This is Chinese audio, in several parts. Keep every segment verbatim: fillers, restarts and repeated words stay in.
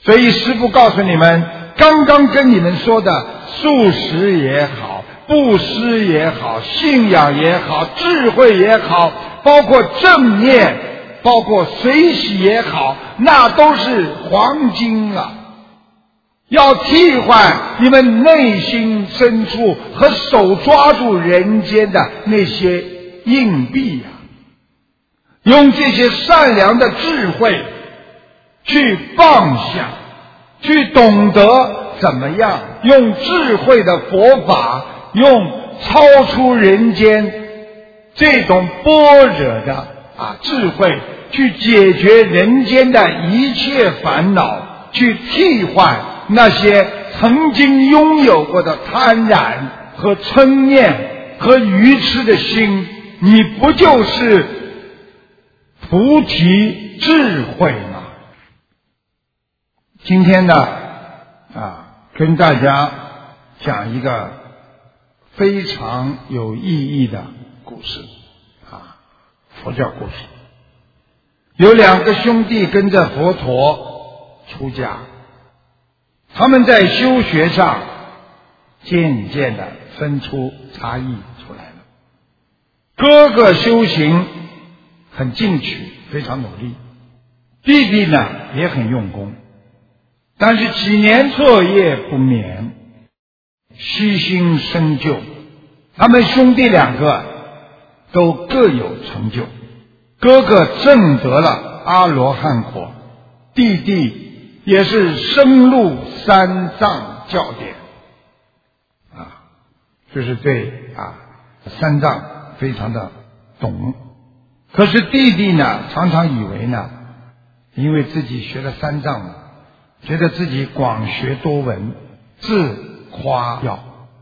所以师父告诉你们，刚刚跟你们说的素食也好，布施也好，信仰也好，智慧也好，包括正念，包括随喜也好，那都是黄金啊！要替换你们内心深处和手抓住人间的那些硬币呀、啊，用这些善良的智慧去放下，去懂得怎么样用智慧的佛法，用超出人间这种般若的啊智慧去解决人间的一切烦恼，去替换那些曾经拥有过的贪婪和嗔念和愚痴的心，你不就是菩提智慧吗？今天呢啊，跟大家讲一个非常有意义的故事啊，佛教故事。有两个兄弟跟着佛陀出家，他们在修学上渐渐的分出差异出来了。哥哥修行很进取，非常努力，弟弟呢也很用功，但是几年彻夜不眠，虚心深究。他们兄弟两个都各有成就，哥哥证得了阿罗汉果，弟弟也是深入三藏教典啊，就是对啊三藏非常的懂。可是弟弟呢常常以为呢，因为自己学了三藏，觉得自己广学多闻，自夸耀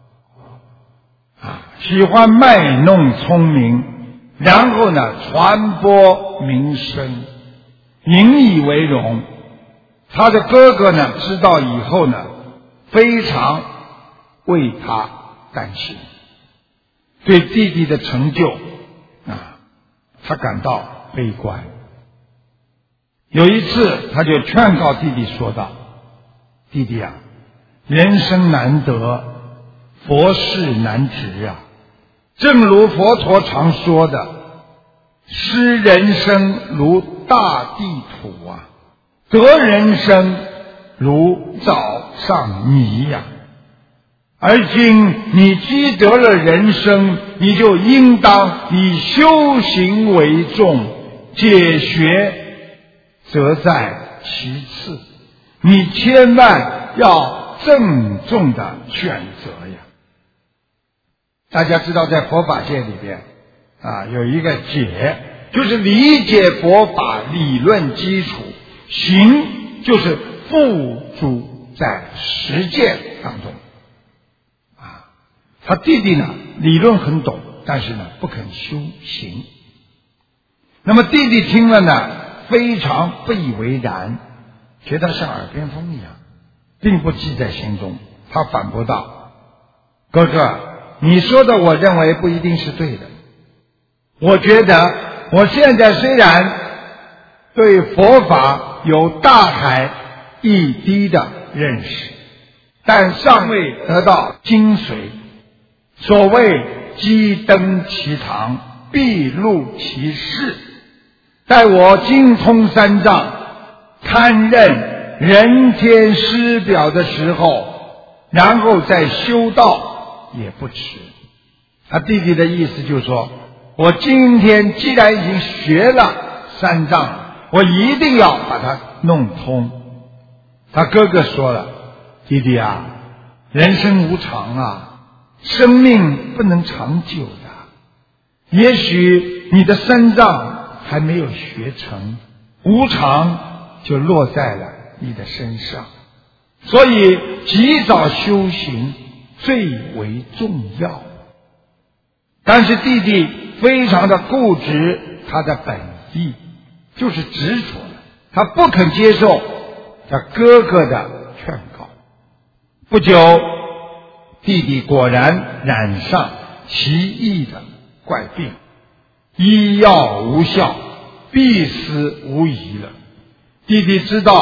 啊，喜欢卖弄聪明，然后呢传播名声，引以为荣。他的哥哥呢知道以后呢，非常为他担心，对弟弟的成就啊，他感到悲观。有一次他就劝告弟弟说道：弟弟啊，人生难得，佛事难值啊！正如佛陀常说的，失人生如大地土啊，得人生如早上泥呀、啊。而今你积得了人生，你就应当以修行为重，解学则在其次，你千万要郑重的选择呀！大家知道在佛法界里边啊，有一个解，就是理解佛法理论基础，行就是付诸在实践当中啊。他弟弟呢理论很懂，但是呢不肯修行。那么弟弟听了呢非常不以为然，觉得像耳边风一样，并不记在心中。他反驳道：哥哥，你说的我认为不一定是对的。我觉得我现在虽然对佛法有大海一滴的认识，但尚未得到精髓。所谓鸡登其堂，必露其事。待我精通三藏，堪任人天师表的时候，然后再修道也不迟。他弟弟的意思就是说，我今天既然已经学了三藏，我一定要把它弄通。他哥哥说了：弟弟啊，人生无常啊，生命不能长久的，也许你的三藏还没有学成，无常就落在了你的身上，所以及早修行最为重要。但是弟弟非常的固执，他的本意就是执着的，他不肯接受他哥哥的劝告。不久，弟弟果然染上奇异的怪病，医药无效，必死无疑了。弟弟知道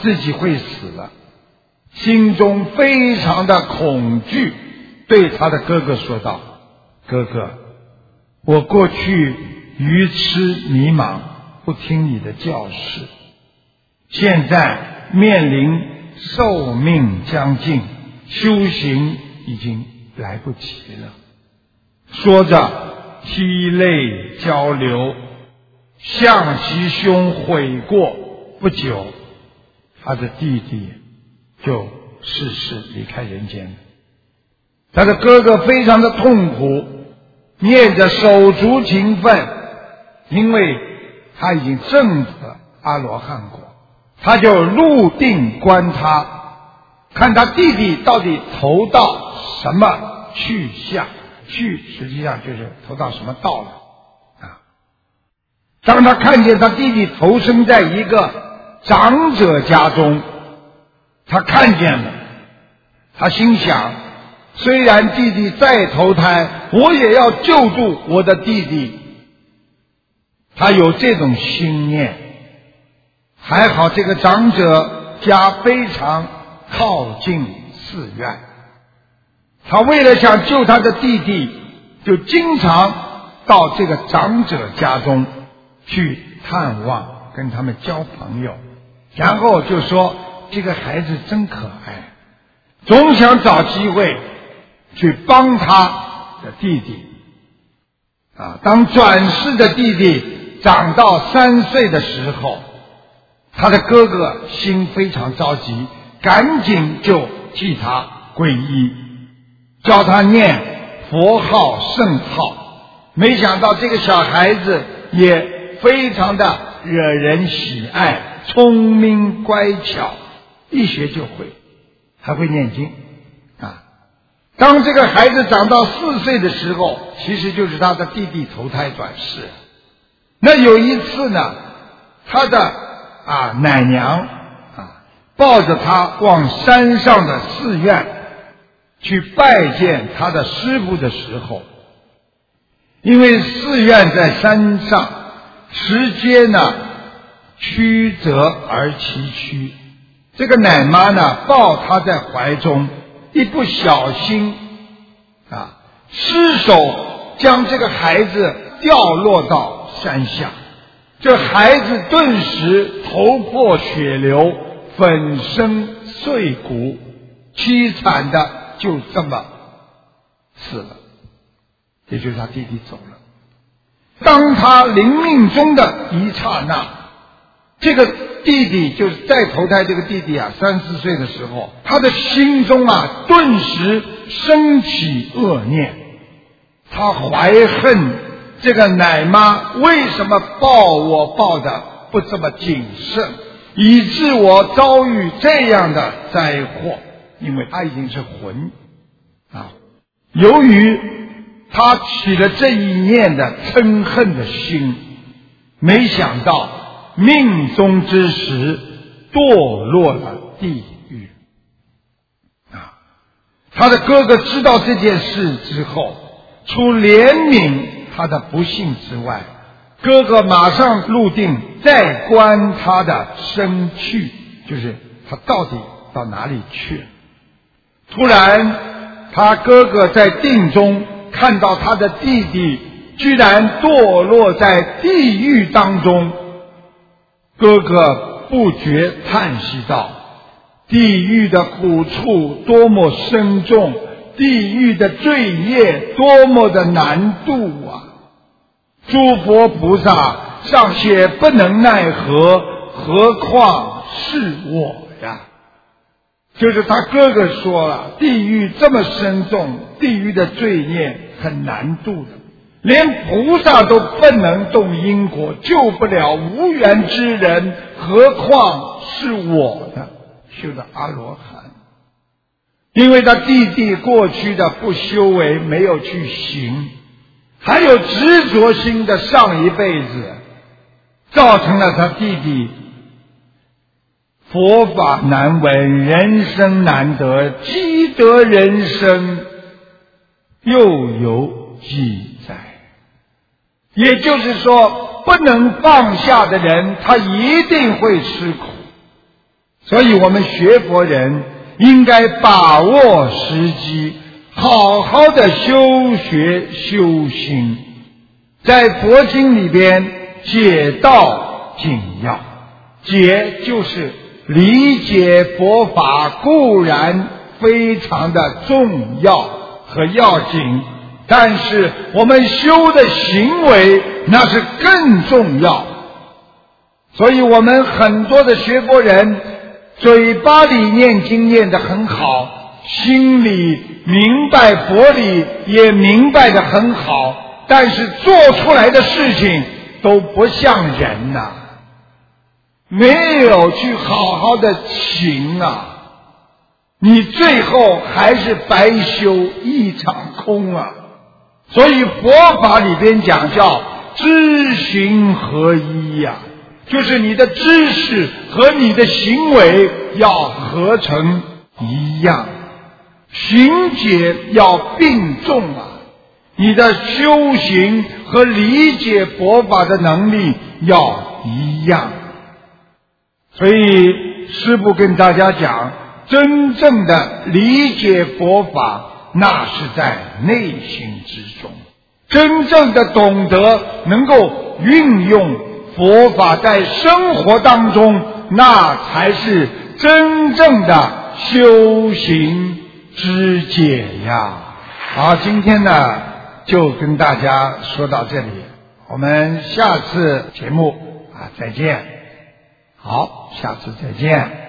自己会死了，心中非常的恐惧，对他的哥哥说道：哥哥，我过去愚痴迷茫，不听你的教示，现在面临寿命将近，修行已经来不及了。说着涕泪交流，向其兄悔过。不久，他的弟弟就逝世离开人间了。他的哥哥非常的痛苦，念着手足情分，因为他已经证得阿罗汉果，他就入定观他，看他弟弟到底投到什么去向，去实际上就是投到什么道了啊。当他看见他弟弟投生在一个长者家中，他看见了，他心想，虽然弟弟再投胎，我也要救助我的弟弟。他有这种心念，还好这个长者家非常靠近寺院，他为了想救他的弟弟，就经常到这个长者家中去探望，跟他们交朋友，然后就说这个孩子真可爱，总想找机会去帮他的弟弟啊。当转世的弟弟长到三岁的时候，他的哥哥心非常着急，赶紧就替他皈依，教他念佛号圣号。没想到这个小孩子也非常的惹人喜爱，聪明乖巧，一学就会，还会念经啊。当这个孩子长到四岁的时候，其实就是他的弟弟投胎转世。那有一次呢，他的啊奶娘啊抱着他往山上的寺院去拜见他的师父的时候，因为寺院在山上，石阶呢曲折而崎岖，这个奶妈呢抱他在怀中，一不小心啊失手将这个孩子掉落到山下，这孩子顿时头破血流，粉身碎骨，凄惨的就这么死了，也就是他弟弟走了。当他临命终的一刹那，这个弟弟就是再投胎这个弟弟啊，三四岁的时候，他的心中啊顿时升起恶念，他怀恨这个奶妈为什么抱我抱的不这么谨慎，以致我遭遇这样的灾祸。因为他已经是魂啊，由于他起了这一念的嗔恨的心，没想到命中之时堕落了地狱啊。他的哥哥知道这件事之后，除怜悯他的不幸之外，哥哥马上入定，再观他的生去，就是他到底到哪里去了。突然他哥哥在定中看到他的弟弟居然堕落在地狱当中，哥哥不觉叹息道：地狱的苦处多么深重，地狱的罪业多么的难度啊！诸佛菩萨尚且不能奈何，何况是我呀？就是他哥哥说了，地狱这么深重，地狱的罪孽很难度的，连菩萨都不能动因果，救不了无缘之人，何况是我呢？修的阿罗汉。因为他弟弟过去的不修为，没有去行，还有执着心的上一辈子，造成了他弟弟佛法难闻，人生难得，积德人生又有几载。也就是说，不能放下的人，他一定会吃苦。 所以我们学佛人应该把握时机，好好的修学修心，在佛经里边解道紧要。解就是理解佛法固然非常的重要和要紧，但是我们修的行为那是更重要。所以我们很多的学佛人嘴巴里念经念得很好，心里明白佛理也明白得很好，但是做出来的事情都不像人呐、啊，没有去好好的行啊，你最后还是白修一场空啊。所以佛法里边讲叫知行合一呀、啊，就是你的知识和你的行为要合成一样，行解要并重啊，你的修行和理解佛法的能力要一样。所以师父跟大家讲，真正的理解佛法那是在内心之中，真正的懂得能够运用佛法在生活当中，那才是真正的修行之解呀。好，今天呢就跟大家说到这里，我们下次节目啊再见。好，下次再见。